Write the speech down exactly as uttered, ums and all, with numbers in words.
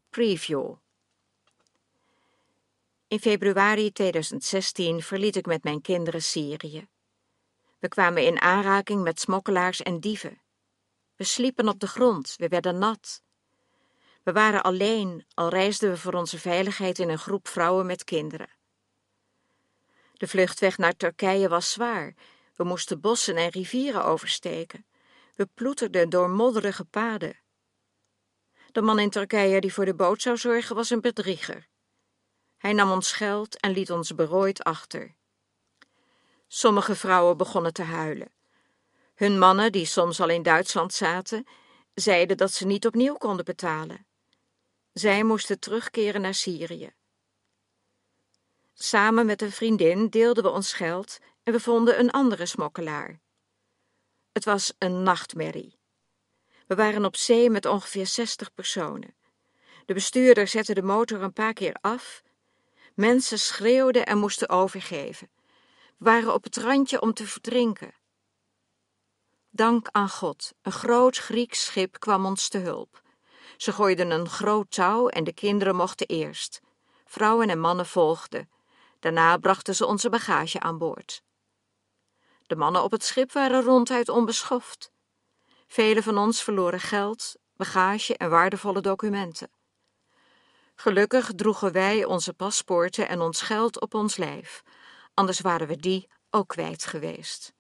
Preview. In februari tweeduizend zestien verliet ik met mijn kinderen Syrië. We kwamen in aanraking met smokkelaars en dieven. We sliepen op de grond, we werden nat. We waren alleen, al reisden we voor onze veiligheid in een groep vrouwen met kinderen. De vluchtweg naar Turkije was zwaar. We moesten bossen en rivieren oversteken. We ploeterden door modderige paden. De man in Turkije die voor de boot zou zorgen was een bedrieger. Hij nam ons geld en liet ons berooid achter. Sommige vrouwen begonnen te huilen. Hun mannen, die soms al in Duitsland zaten, zeiden dat ze niet opnieuw konden betalen. Zij moesten terugkeren naar Syrië. Samen met een vriendin deelden we ons geld en we vonden een andere smokkelaar. Het was een nachtmerrie. We waren op zee met ongeveer zestig personen. De bestuurder zette de motor een paar keer af. Mensen schreeuwden en moesten overgeven. We waren op het randje om te verdrinken. Dank aan God, een groot Grieks schip kwam ons te hulp. Ze gooiden een groot touw en de kinderen mochten eerst. Vrouwen en mannen volgden. Daarna brachten ze onze bagage aan boord. De mannen op het schip waren ronduit onbeschoft. Velen van ons verloren geld, bagage en waardevolle documenten. Gelukkig droegen wij onze paspoorten en ons geld op ons lijf, anders waren we die ook kwijt geweest.